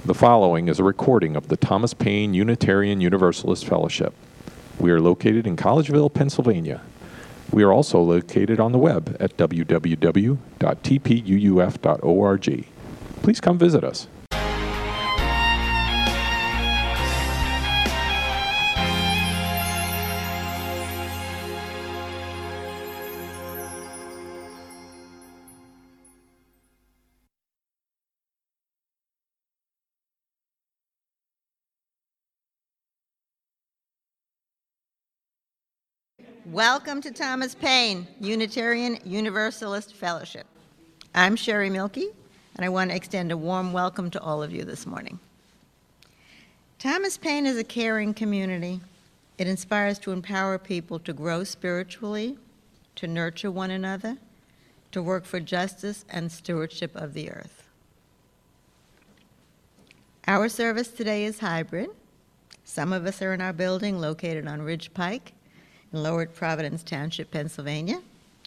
The following is a recording of the Thomas Paine Unitarian Universalist Fellowship. We are located in Collegeville, Pennsylvania. We are also located on the web at www.tpuuf.org. Please come visit us. Welcome to Thomas Paine Unitarian Universalist Fellowship. I'm Sherry Milkey, and I want to extend a warm welcome to all of you this morning. Thomas Paine is a caring community. It inspires to empower people to grow spiritually, to nurture one another, to work for justice and stewardship of the earth. Our service today is hybrid. Some of us are in our building located on Ridge Pike in Lower Providence Township, Pennsylvania.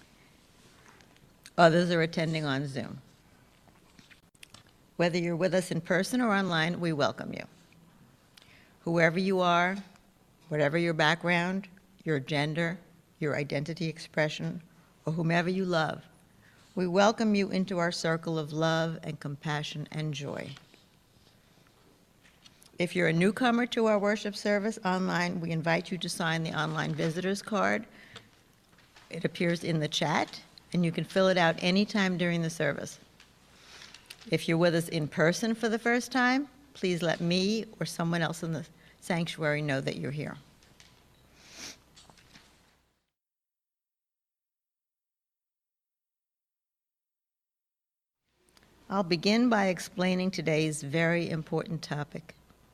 Others are attending on Zoom. Whether you're with us in person or online, we welcome you. Whoever you are, whatever your background, your gender, your identity expression, or whomever you love, we welcome you into our circle of love and compassion and joy. If you're a newcomer to our worship service online, we invite you to sign the online visitors card. It appears in the chat, and you can fill it out anytime during the service. If you're with us in person for the first time, please let me or someone else in the sanctuary know that you're here. I'll begin by explaining today's very important topic.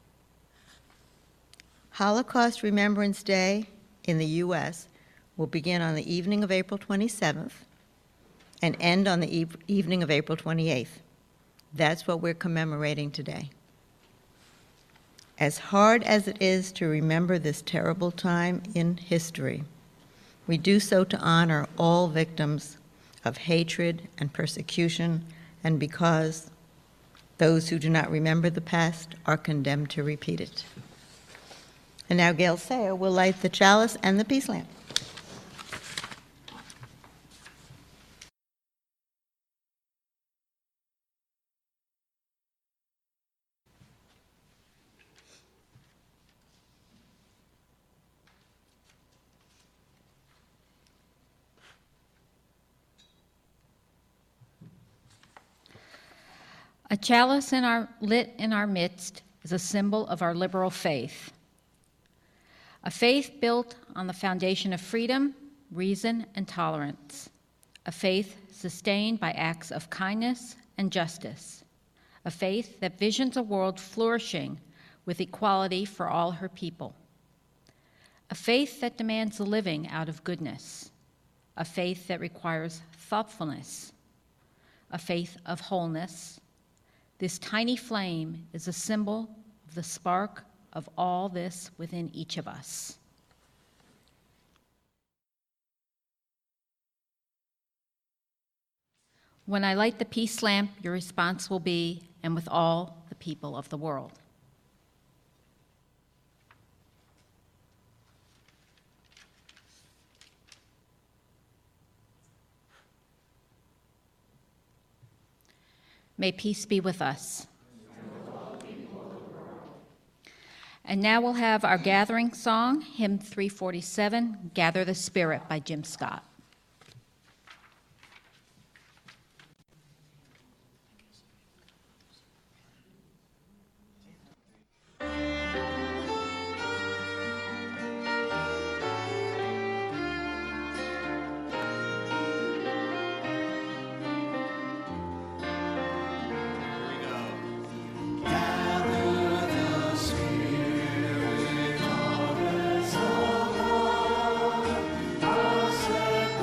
Holocaust Remembrance Day in the U.S. will begin on the evening of April 27th and end on the evening of April 28th. That's what we're commemorating today. As hard as it is to remember this terrible time in history, we do so to honor all victims of hatred and persecution, and because those who do not remember the past are condemned to repeat it. And now Gail Sayer will light the chalice and the peace lamp. A chalice lit in our midst is a symbol of our liberal faith. A faith built on the foundation of freedom, reason, and tolerance. A faith sustained by acts of kindness and justice. A faith that visions a world flourishing with equality for all her people. A faith that demands a living out of goodness. A faith that requires thoughtfulness. A faith of wholeness. This tiny flame is a symbol of the spark of all this within each of us. When I light the peace lamp, your response will be, and with all the people of the world. May peace be with us. And now we'll have our gathering song, hymn 347, Gather the Spirit by Jim Scott. Gather the Spirit of us,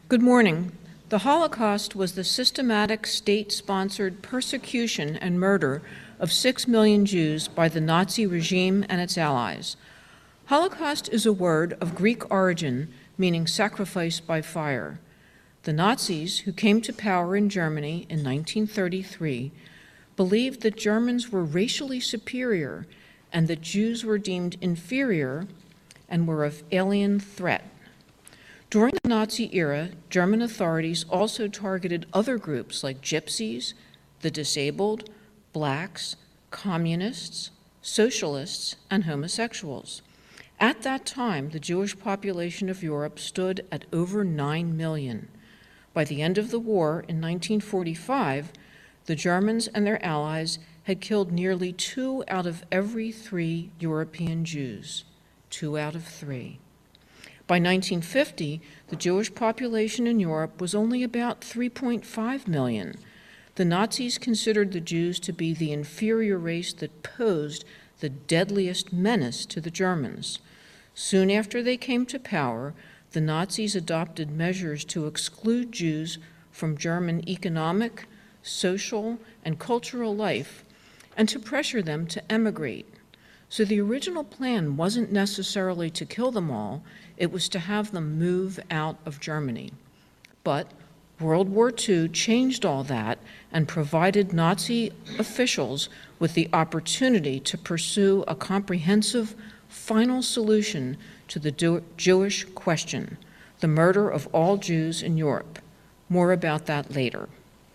Good morning. The Holocaust was the systematic state-sponsored persecution and murder of 6 million Jews by the Nazi regime and its allies. Holocaust is a word of Greek origin meaning sacrifice by fire. The Nazis, who came to power in Germany in 1933, believed that Germans were racially superior and that Jews were deemed inferior and were of alien threat. During the Nazi era, German authorities also targeted other groups like gypsies, the disabled, blacks, communists, socialists, and homosexuals. At that time, the Jewish population of Europe stood at over 9 million. By the end of the war in 1945, the Germans and their allies had killed nearly 2 out of every 3 European Jews. 2 out of 3. By 1950, the Jewish population in Europe was only about 3.5 million. The Nazis considered the Jews to be the inferior race that posed the deadliest menace to the Germans. Soon after they came to power, the Nazis adopted measures to exclude Jews from German economic, social, and cultural life, and to pressure them to emigrate. So the original plan wasn't necessarily to kill them all, it was to have them move out of Germany. But World War II changed all that and provided Nazi officials with the opportunity to pursue a comprehensive final solution to the Jewish question, the murder of all Jews in Europe. More about that later.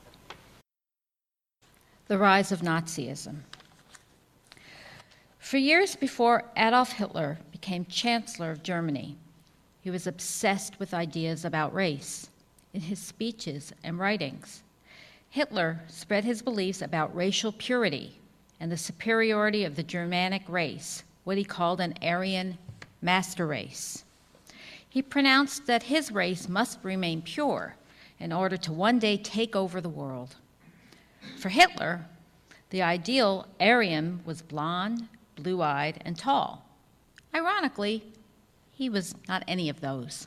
The rise of Nazism. For years before Adolf Hitler became Chancellor of Germany, he was obsessed with ideas about race. In his speeches and writings, Hitler spread his beliefs about racial purity and the superiority of the Germanic race, what he called an Aryan master race. He pronounced that his race must remain pure in order to one day take over the world. For Hitler, the ideal Aryan was blonde, blue-eyed, and tall. Ironically, he was not any of those.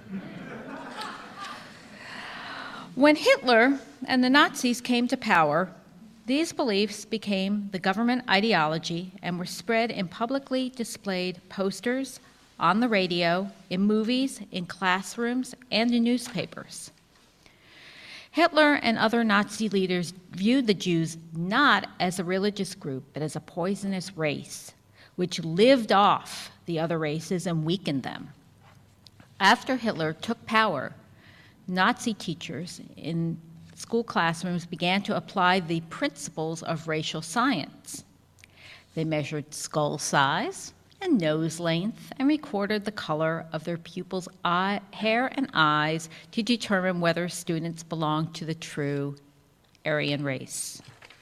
When Hitler and the Nazis came to power, these beliefs became the government ideology and were spread in publicly displayed posters, on the radio, in movies, in classrooms, and in newspapers. Hitler and other Nazi leaders viewed the Jews not as a religious group, but as a poisonous race, which lived off the other races and weakened them. After Hitler took power, Nazi teachers in school classrooms began to apply the principles of racial science. They measured skull size and nose length and recorded the color of their pupils' hair and eyes to determine whether students belonged to the true Aryan race.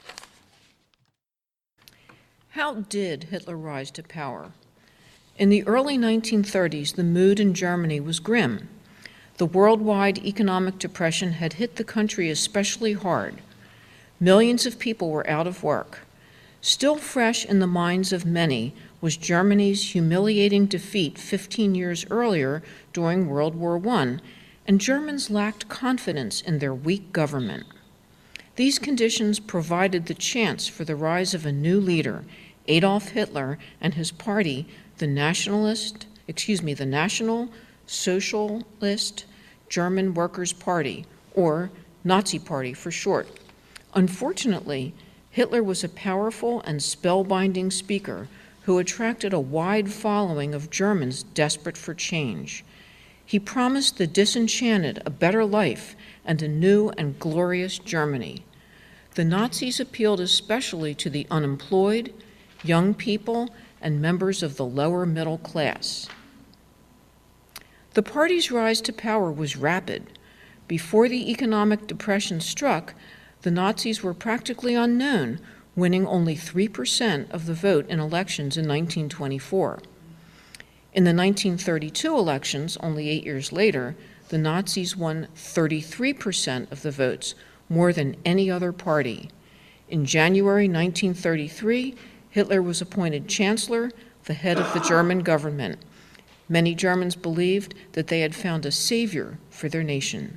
How did Hitler rise to power? In the early 1930s, the mood in Germany was grim. The worldwide economic depression had hit the country especially hard. Millions of people were out of work. Still fresh in the minds of many was Germany's humiliating defeat 15 years earlier during World War I, and Germans lacked confidence in their weak government. These conditions provided the chance for the rise of a new leader, Adolf Hitler, and his party, the National Socialist German Workers' Party, or Nazi Party for short. Unfortunately, Hitler was a powerful and spellbinding speaker who attracted a wide following of Germans desperate for change. He promised the disenchanted a better life and a new and glorious Germany. The Nazis appealed especially to the unemployed, young people, and members of the lower middle class. The party's rise to power was rapid. Before the economic depression struck, the Nazis were practically unknown, winning only 3% of the vote in elections in 1924. In the 1932 elections, only 8 years later, the Nazis won 33% of the votes, more than any other party. In January 1933, Hitler was appointed Chancellor, the head of the German government. Many Germans believed that they had found a savior for their nation.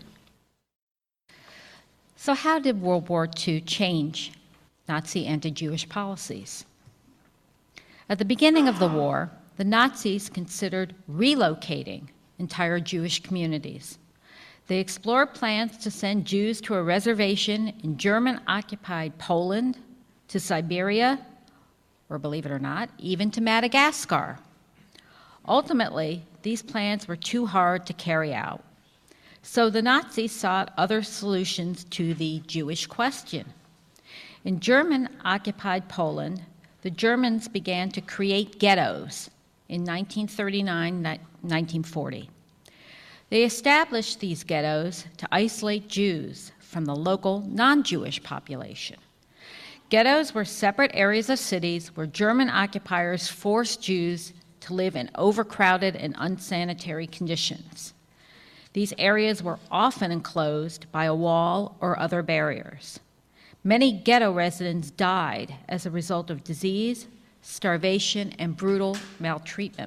So how did World War II change Nazi anti-Jewish policies? At the beginning of the war, the Nazis considered relocating entire Jewish communities. They explored plans to send Jews to a reservation in German-occupied Poland, to Siberia, or believe it or not, even to Madagascar. Ultimately, these plans were too hard to carry out. So the Nazis sought other solutions to the Jewish question. In German-occupied Poland, the Germans began to create ghettos in 1939-1940. They established these ghettos to isolate Jews from the local non-Jewish population. Ghettos were separate areas of cities where German occupiers forced Jews to live in overcrowded and unsanitary conditions. These areas were often enclosed by a wall or other barriers. Many ghetto residents died as a result of disease, starvation, and brutal maltreatment.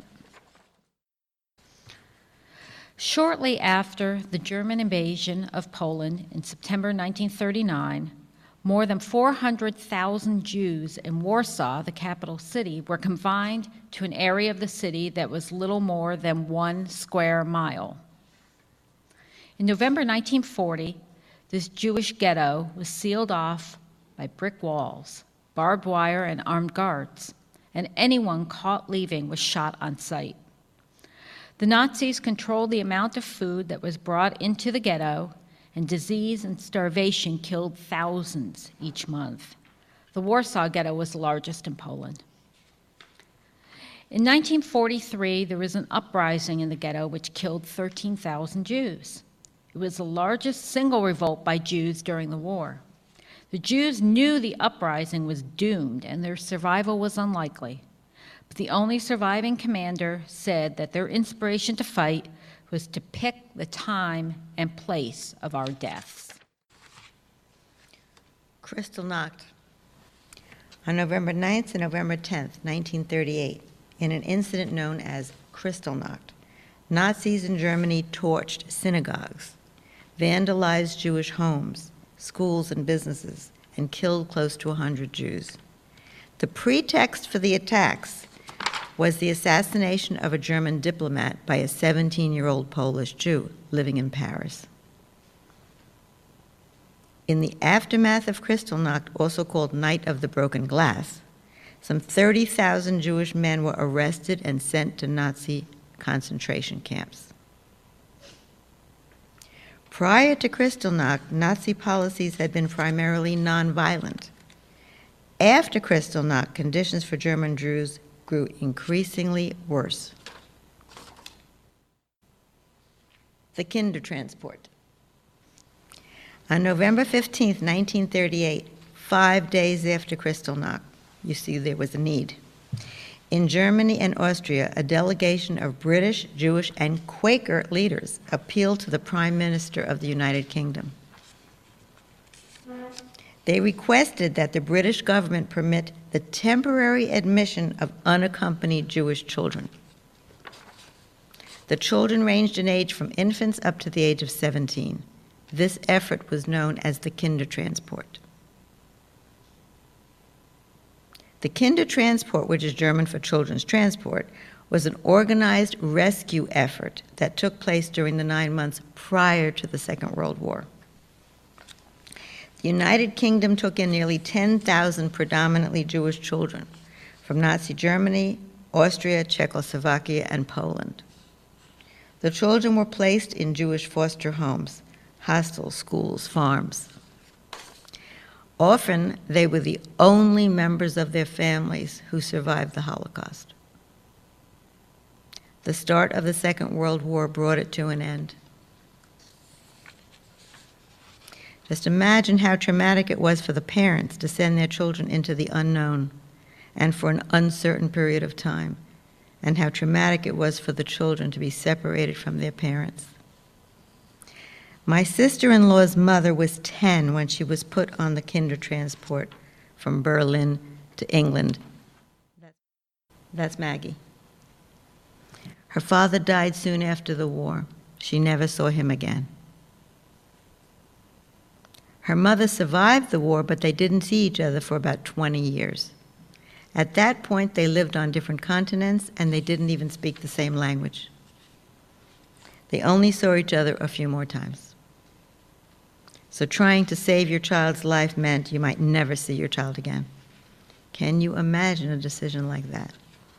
Shortly after the German invasion of Poland in September 1939, more than 400,000 Jews in Warsaw, the capital city, were confined to an area of the city that was little more than 1 square mile. In November 1940, this Jewish ghetto was sealed off by brick walls, barbed wire, and armed guards, and anyone caught leaving was shot on sight. The Nazis controlled the amount of food that was brought into the ghetto, and disease and starvation killed thousands each month. The Warsaw Ghetto was the largest in Poland. In 1943, there was an uprising in the ghetto which killed 13,000 Jews. It was the largest single revolt by Jews during the war. The Jews knew the uprising was doomed and their survival was unlikely. But the only surviving commander said that their inspiration to fight was to pick the time and place of our deaths. Kristallnacht. On November 9th and November 10th, 1938, in an incident known as Kristallnacht, Nazis in Germany torched synagogues, vandalized Jewish homes, schools, and businesses, and killed close to 100 Jews. The pretext for the attacks was the assassination of a German diplomat by a 17-year-old Polish Jew living in Paris. In the aftermath of Kristallnacht, also called Night of the Broken Glass, some 30,000 Jewish men were arrested and sent to Nazi concentration camps. Prior to Kristallnacht, Nazi policies had been primarily nonviolent. After Kristallnacht, conditions for German Jews grew increasingly worse. The Kindertransport. On November 15, 1938, 5 days after Kristallnacht, you see there was a need. In Germany and Austria, a delegation of British, Jewish, and Quaker leaders appealed to the Prime Minister of the United Kingdom. They requested that the British government permit the temporary admission of unaccompanied Jewish children. The children ranged in age from infants up to the age of 17. This effort was known as the Kindertransport. The Kindertransport, which is German for children's transport, was an organized rescue effort that took place during the 9 months prior to the Second World War. The United Kingdom took in nearly 10,000 predominantly Jewish children from Nazi Germany, Austria, Czechoslovakia, and Poland. The children were placed in Jewish foster homes, hostels, schools, farms. Often, they were the only members of their families who survived the Holocaust. The start of the Second World War brought it to an end. Just imagine how traumatic it was for the parents to send their children into the unknown and for an uncertain period of time, and how traumatic it was for the children to be separated from their parents. My sister-in-law's mother was 10 when she was put on the Kindertransport from Berlin to England. That's Maggie. Her father died soon after the war. She never saw him again. Her mother survived the war, but they didn't see each other for about 20 years. At that point, they lived on different continents, and they didn't even speak the same language. They only saw each other a few more times. So trying to save your child's life meant you might never see your child again. Can you imagine a decision like that?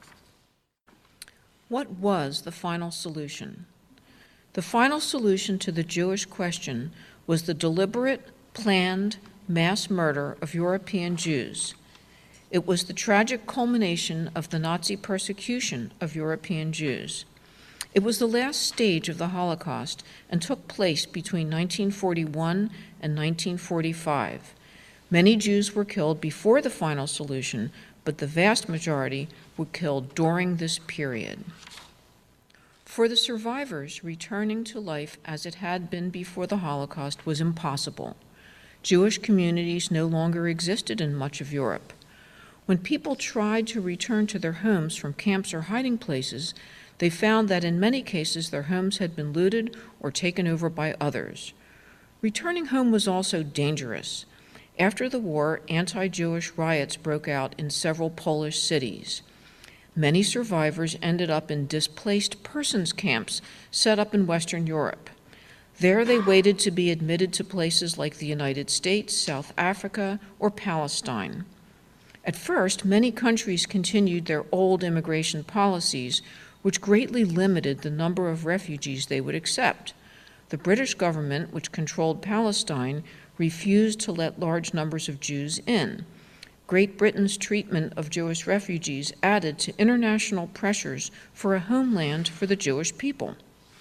What was the final solution? The final solution to the Jewish question was the deliberate, planned mass murder of European Jews. It was the tragic culmination of the Nazi persecution of European Jews. It was the last stage of the Holocaust and took place between 1941 and 1945. Many Jews were killed before the final solution, but the vast majority were killed during this period. For the survivors, returning to life as it had been before the Holocaust was impossible. Jewish communities no longer existed in much of Europe. When people tried to return to their homes from camps or hiding places, they found that in many cases their homes had been looted or taken over by others. Returning home was also dangerous. After the war, anti-Jewish riots broke out in several Polish cities. Many survivors ended up in displaced persons camps set up in Western Europe. There they waited to be admitted to places like the United States, South Africa, or Palestine. At first, many countries continued their old immigration policies, which greatly limited the number of refugees they would accept. The British government, which controlled Palestine, refused to let large numbers of Jews in. Great Britain's treatment of Jewish refugees added to international pressures for a homeland for the Jewish people.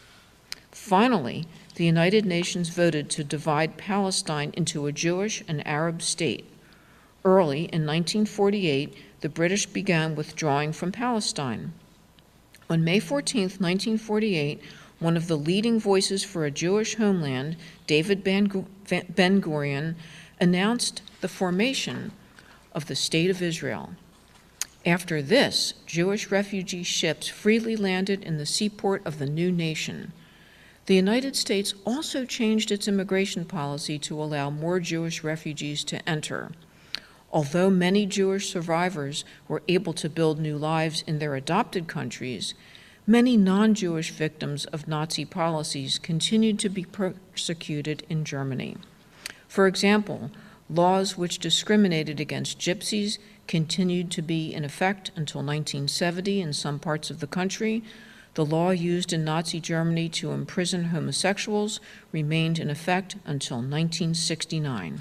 Finally, the United Nations voted to divide Palestine into a Jewish and Arab state. Early in 1948, the British began withdrawing from Palestine. On May 14, 1948, one of the leading voices for a Jewish homeland, David Ben-Gurion, announced the formation of the State of Israel. After this, Jewish refugee ships freely landed in the seaport of the new nation. The United States also changed its immigration policy to allow more Jewish refugees to enter. Although many Jewish survivors were able to build new lives in their adopted countries, many non-Jewish victims of Nazi policies continued to be persecuted in Germany. For example, laws which discriminated against gypsies continued to be in effect until 1970 in some parts of the country. The law used in Nazi Germany to imprison homosexuals remained in effect until 1969.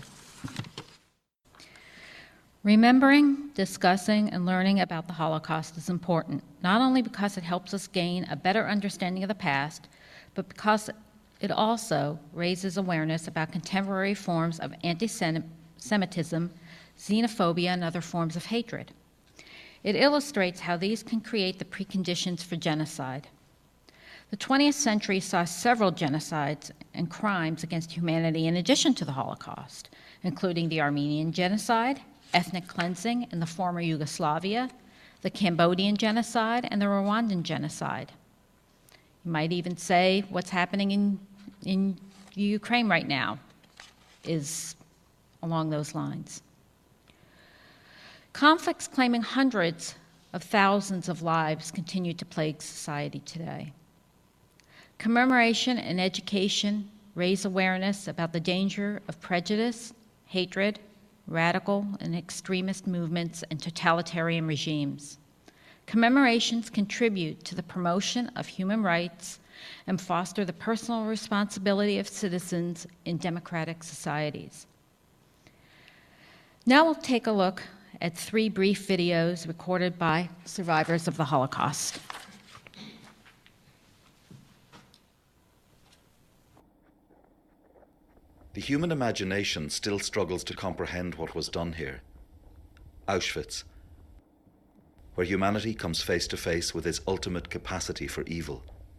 Remembering, discussing, and learning about the Holocaust is important, not only because it helps us gain a better understanding of the past, but because it also raises awareness about contemporary forms of anti-Semitism, xenophobia, and other forms of hatred. It illustrates how these can create the preconditions for genocide. The 20th century saw several genocides and crimes against humanity in addition to the Holocaust, including the Armenian genocide, ethnic cleansing in the former Yugoslavia, the Cambodian genocide, and the Rwandan genocide. You might even say what's happening in Ukraine right now is along those lines. Conflicts claiming hundreds of thousands of lives continue to plague society today. Commemoration and education raise awareness about the danger of prejudice, hatred, radical and extremist movements, and totalitarian regimes. Commemorations contribute to the promotion of human rights and foster the personal responsibility of citizens in democratic societies. Now we'll take a look at 3 brief videos recorded by survivors of the Holocaust. The human imagination still struggles to comprehend what was done here. Auschwitz, where humanity comes face to face with its ultimate capacity for evil.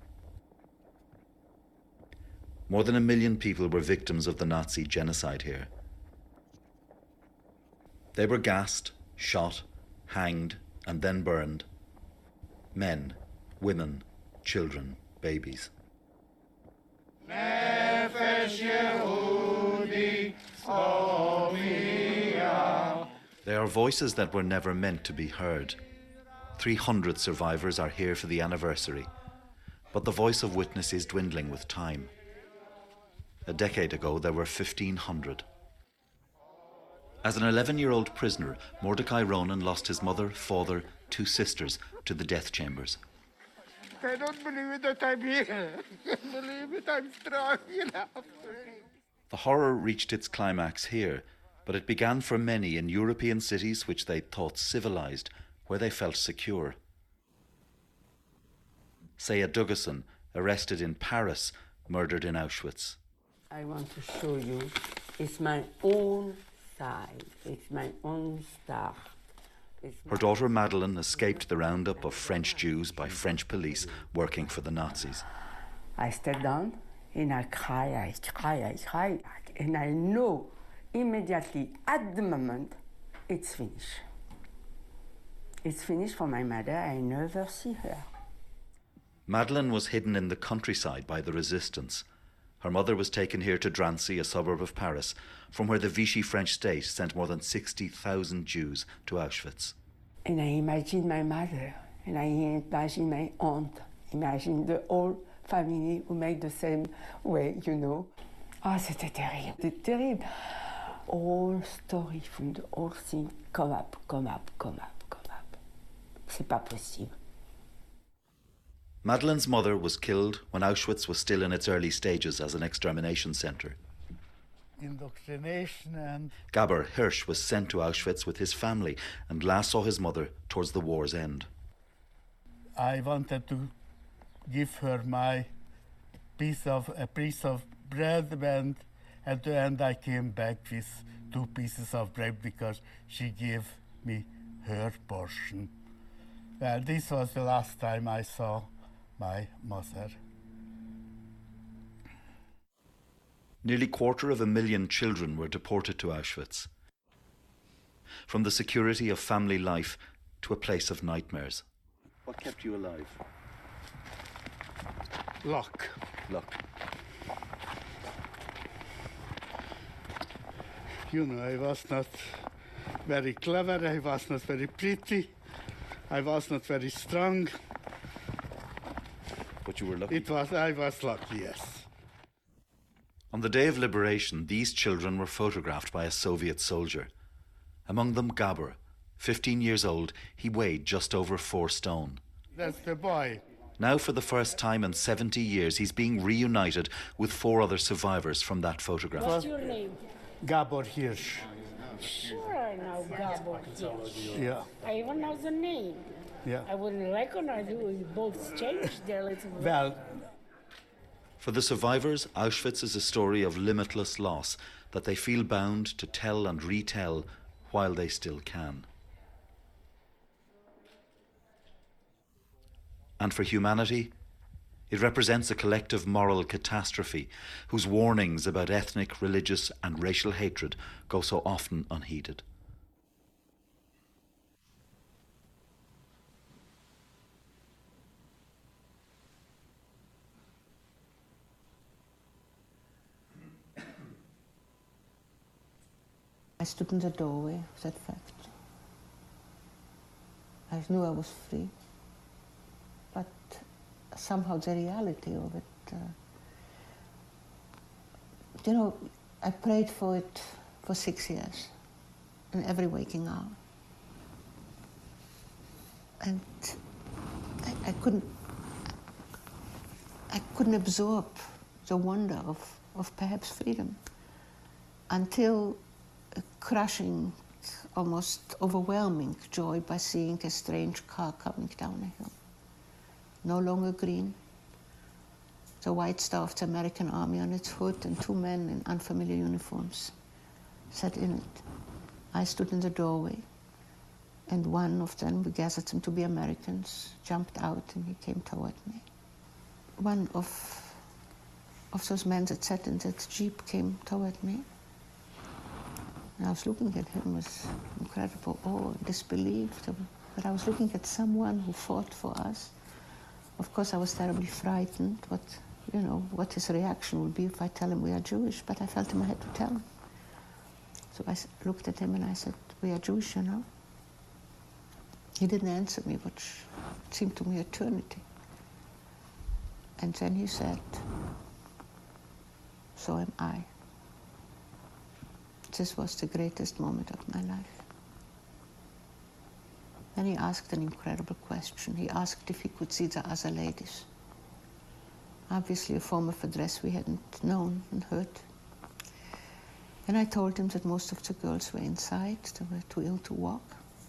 More than 1 million people were victims of the Nazi genocide here. They were gassed, shot, hanged, and then burned. Men, women, children, babies. They are voices that were never meant to be heard. 300 survivors are here for the anniversary, but the voice of witness is dwindling with time. A decade ago, there were 1,500. As an 11-year-old prisoner, Mordecai Ronan lost his mother, father, 2 sisters to the death chambers. I don't believe it that I'm here. I can't believe it, I'm strong enough. The horror reached its climax here, but it began for many in European cities which they thought civilized, where they felt secure. Saya Dugason, arrested in Paris, murdered in Auschwitz. I want to show you, it's my own side, it's my own start. Her daughter Madeleine escaped the roundup of French Jews by French police working for the Nazis. I step down and I cry, and I know immediately at the moment it's finished. It's finished for my mother, I never see her. Madeleine was hidden in the countryside by the resistance. Her mother was taken here to Drancy, a suburb of Paris, from where the Vichy French state sent more than 60,000 Jews to Auschwitz. And I imagine my mother, and I imagine my aunt, imagine the whole family who made the same way, you know. Ah, c'était terrible, c'était terrible. All story from the whole thing come up. C'est pas possible. Madeleine's mother was killed when Auschwitz was still in its early stages as an extermination centre. Indoctrination and... Gabor Hirsch was sent to Auschwitz with his family and last saw his mother towards the war's end. I wanted to give her a piece of bread, and at the end I came back with 2 pieces of bread because she gave me her portion. Well, this was the last time I saw my mother. Nearly 250,000 children were deported to Auschwitz. From the security of family life to a place of nightmares. What kept you alive? Luck. You know, I was not very clever, I was not very pretty, I was not very strong. But you were lucky. I was lucky, yes. On the day of liberation, these children were photographed by a Soviet soldier. Among them, Gabor. 15 years old, he weighed just over 4 stone. That's the boy. Now, for the first time in 70 years, he's being reunited with 4 other survivors from that photograph. What's your name? Gabor Hirsch. Sure, I know Gabor Hirsch. Yeah. I even know the name. Yeah. I wouldn't recognize you. We both changed there a little bit. Well, For the survivors, Auschwitz is a story of limitless loss that they feel bound to tell and retell while they still can. And for humanity, it represents a collective moral catastrophe whose warnings about ethnic, religious, and racial hatred go so often unheeded. I stood in the doorway of that factory. I knew I was free, but somehow the reality of it, you know, I prayed for it for 6 years, in every waking hour. And I couldn't absorb the wonder of perhaps freedom until a crushing, almost overwhelming joy by seeing a strange car coming down a hill. No longer green, the white star of the American Army on its hood, and 2 men in unfamiliar uniforms sat in it. I stood in the doorway, and one of them, we gathered them to be Americans, jumped out and he came toward me. One of those men that sat in that Jeep came toward me. And I was looking at him with incredible awe and disbelief, but I was looking at someone who fought for us, Of course, I was terribly frightened what his reaction would be if I tell him we are Jewish, but I felt I had to tell him. So I looked at him and I said, we are Jewish, you know. He didn't answer me, which seemed to me eternity. And then he said, so am I. This was the greatest moment of my life. Then he asked an incredible question. He asked if he could see the other ladies. Obviously a form of address we hadn't known and heard. And I told him that most of the girls were inside, they were too ill to walk.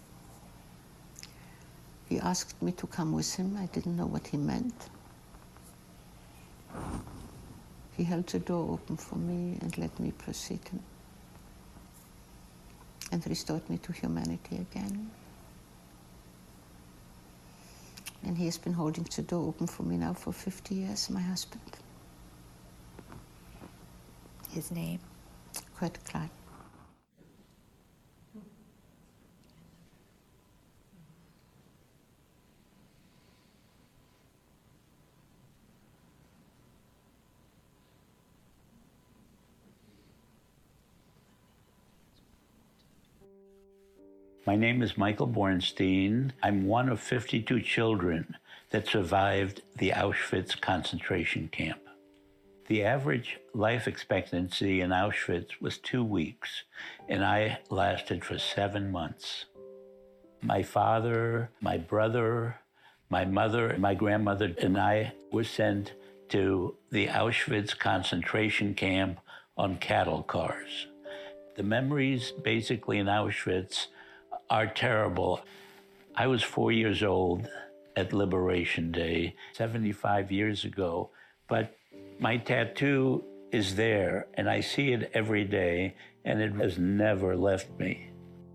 He asked me to come with him. I didn't know what he meant. He held the door open for me and let me precede him, and restored me to humanity again. And he has been holding the door open for me now for 50 years, my husband. His name? Kurt Klein. My name is Michael Bornstein. I'm one of 52 children that survived the Auschwitz concentration camp. The average life expectancy in Auschwitz was 2 weeks, and I lasted for 7 months. My father, my brother, my mother, my grandmother, and I were sent to the Auschwitz concentration camp on cattle cars. The memories basically in Auschwitz are terrible. I was 4 years old at Liberation Day, 75 years ago, but my tattoo is there, and I see it every day, and it has never left me.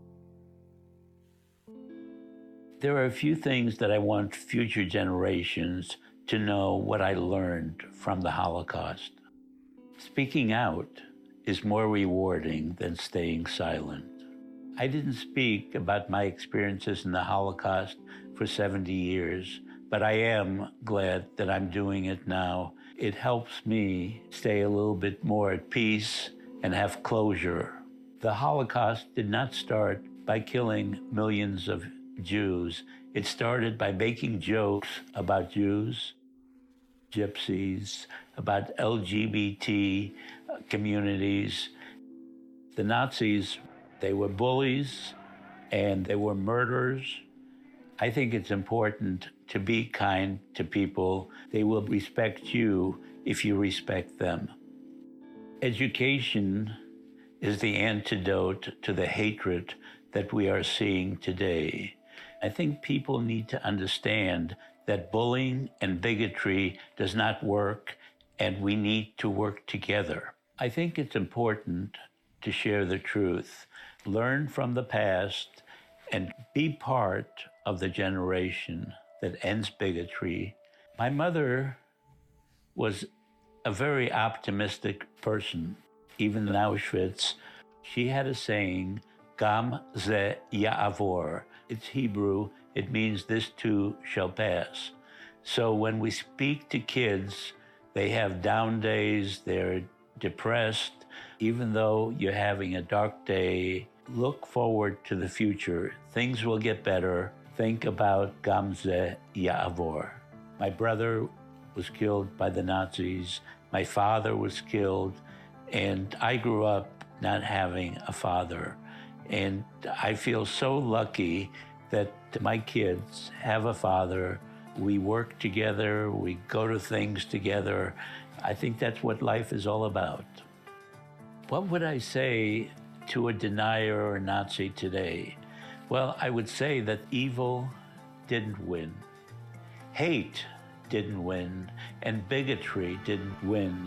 There are a few things that I want future generations to know what I learned from the Holocaust. Speaking out is more rewarding than staying silent. I didn't speak about my experiences in the Holocaust for 70 years, but I am glad that I'm doing it now. It helps me stay a little bit more at peace and have closure. The Holocaust did not start by killing millions of Jews. It started by making jokes about Jews, gypsies, about LGBT communities. The Nazis, they were bullies and they were murderers. I think it's important to be kind to people. They will respect you if you respect them. Education is the antidote to the hatred that we are seeing today. I think people need to understand that bullying and bigotry does not work, and we need to work together. I think it's important to share the truth, learn from the past, and be part of the generation that ends bigotry. My mother was a very optimistic person. Even in Auschwitz, she had a saying, Gam ze ya'avor. It's Hebrew. It means this too shall pass. So when we speak to kids, they have down days, they're depressed. Even though you're having a dark day, look forward to the future. Things will get better. Think about Gam ze ya'avor. My brother was killed by the Nazis. My father was killed. And I grew up not having a father. And I feel so lucky that my kids have a father. We work together. We go to things together. I think that's what life is all about. What would I say to a denier or a Nazi today? Well, I would say that evil didn't win. Hate didn't win, and bigotry didn't win.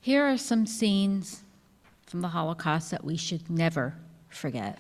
Here are some scenes from the Holocaust that we should never forget.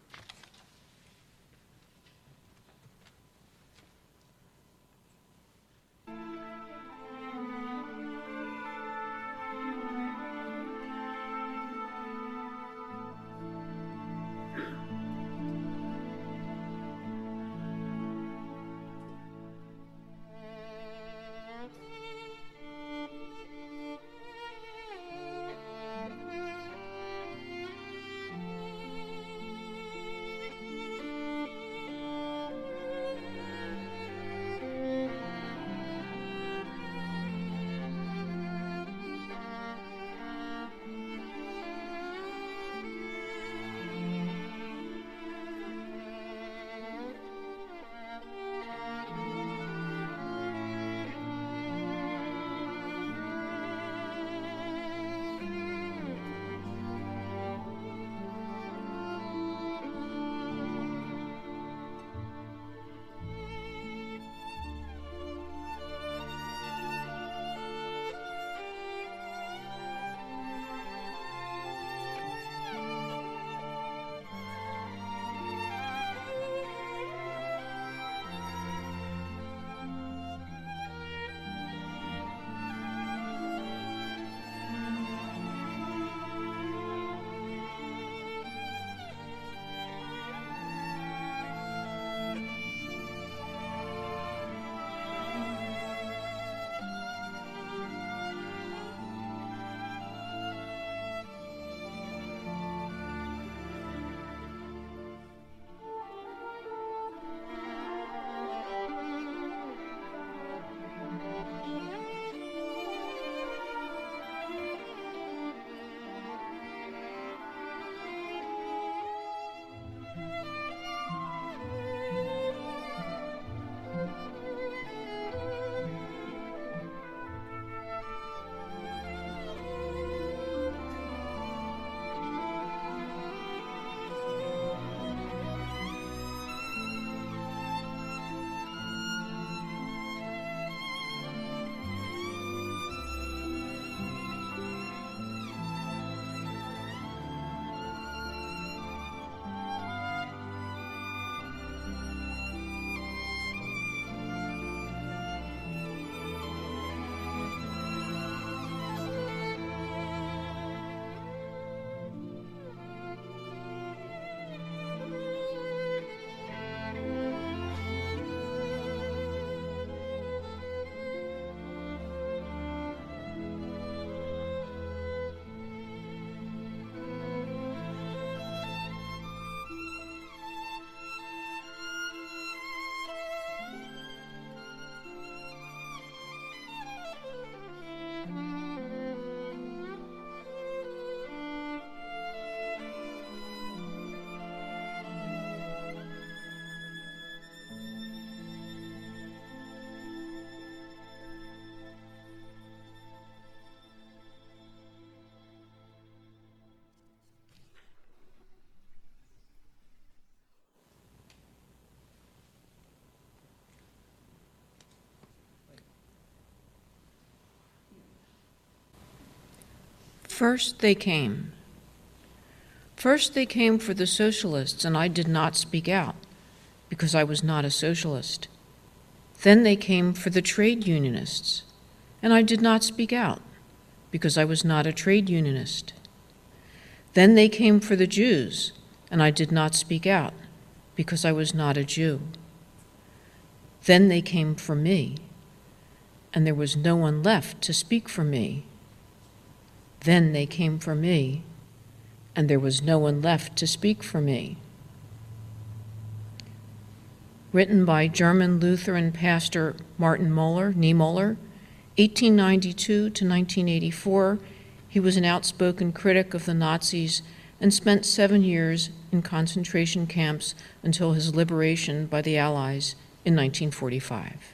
First they came. First they came for the socialists, and I did not speak out, because I was not a socialist. Then they came for the trade unionists, and I did not speak out, because I was not a trade unionist. Then they came for the Jews, and I did not speak out, because I was not a Jew. Then they came for me, and there was no one left to speak for me. Then they came for me, and there was no one left to speak for me. Written by German Lutheran pastor Martin Moeller, Niemöller, 1892 to 1984, he was an outspoken critic of the Nazis and spent 7 years in concentration camps until his liberation by the Allies in 1945.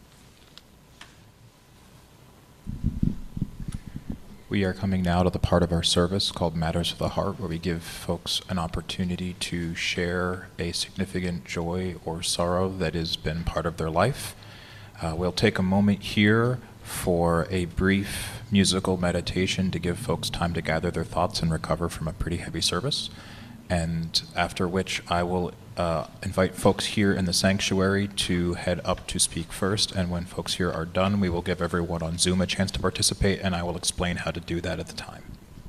We are coming now to the part of our service called Matters of the Heart, where we give folks an opportunity to share a significant joy or sorrow that has been part of their life. We'll take a moment here for a brief musical meditation to give folks time to gather their thoughts and recover from a pretty heavy service. And after which I will invite folks here in the sanctuary to head up to speak first. And when folks here are done, we will give everyone on Zoom a chance to participate, and I will explain how to do that at the time.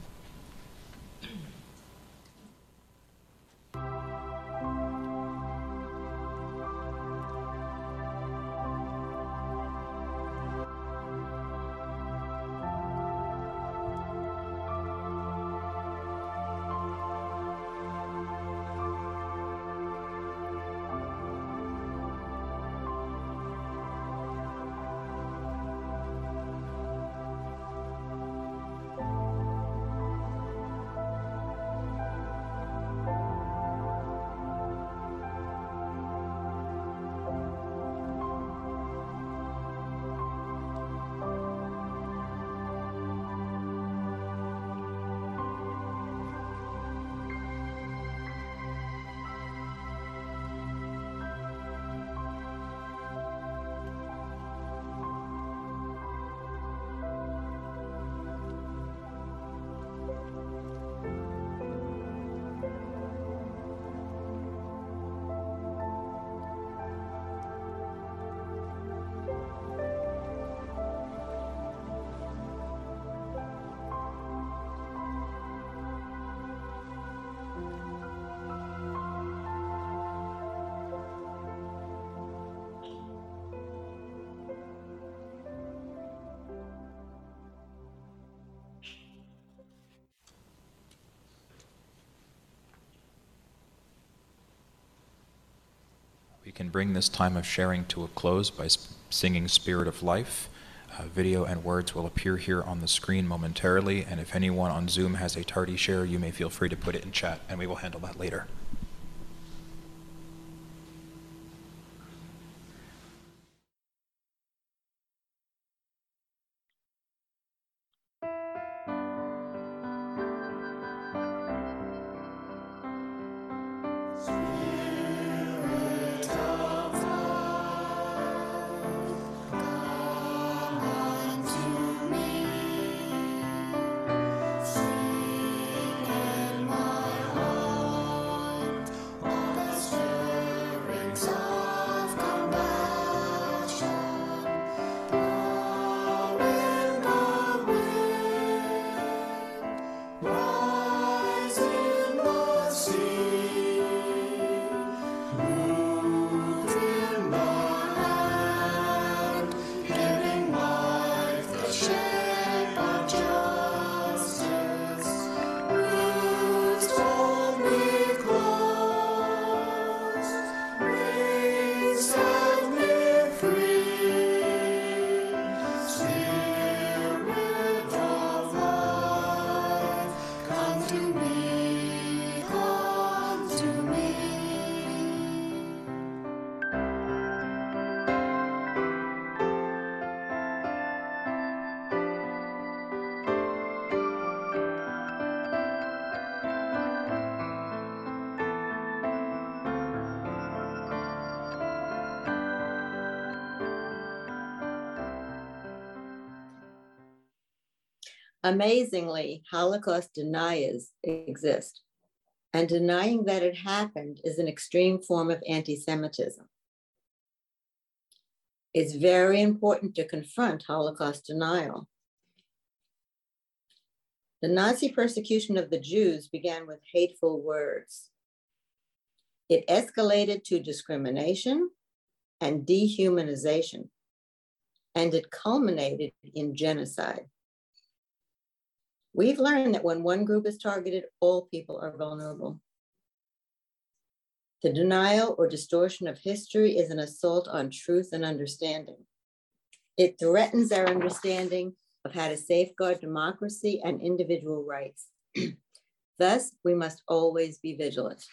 We can bring this time of sharing to a close by singing Spirit of Life. Video and words will appear here on the screen momentarily, and if anyone on Zoom has a tardy share, you may feel free to put it in chat, and we will handle that later. Amazingly, Holocaust deniers exist, and denying that it happened is an extreme form of anti-Semitism. It's very important to confront Holocaust denial. The Nazi persecution of the Jews began with hateful words. It escalated to discrimination and dehumanization, and it culminated in genocide. We've learned that when one group is targeted, all people are vulnerable. The denial or distortion of history is an assault on truth and understanding. It threatens our understanding of how to safeguard democracy and individual rights. Thus, we must always be vigilant.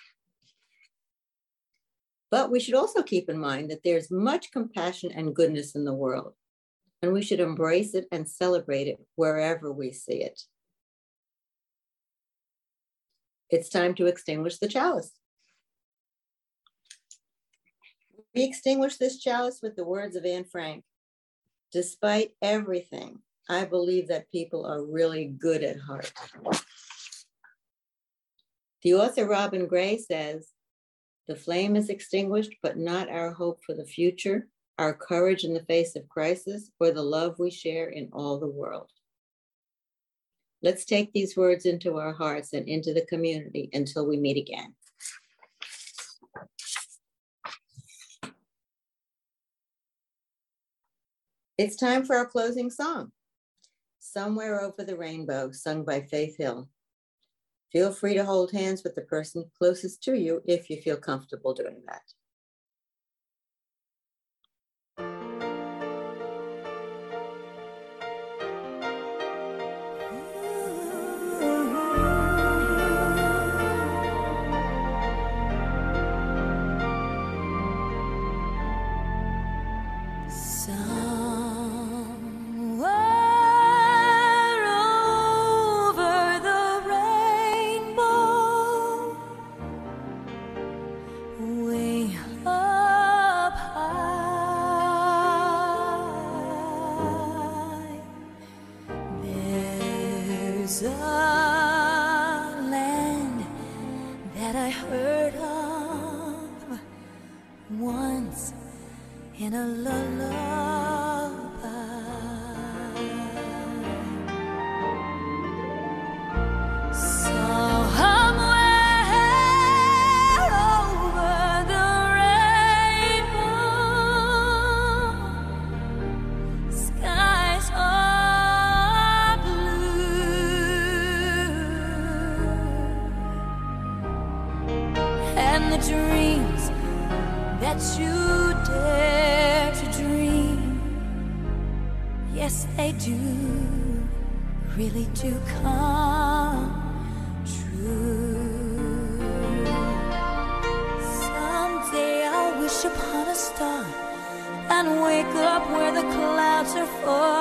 But we should also keep in mind that there's much compassion and goodness in the world, and we should embrace it and celebrate it wherever we see it. It's time to extinguish the chalice. We extinguish this chalice with the words of Anne Frank. Despite everything, I believe that people are really good at heart. The author Robin Gray says, "The flame is extinguished, but not our hope for the future, our courage in the face of crisis, or the love we share in all the world." Let's take these words into our hearts and into the community until we meet again. It's time for our closing song, "Somewhere Over the Rainbow," sung by Faith Hill. Feel free to hold hands with the person closest to you if you feel comfortable doing that. In a lullaby, somewhere over the rainbow, skies are blue, and the dreams that you dare to dream, yes they do, really do come true. Someday I'll wish upon a star and wake up where the clouds are far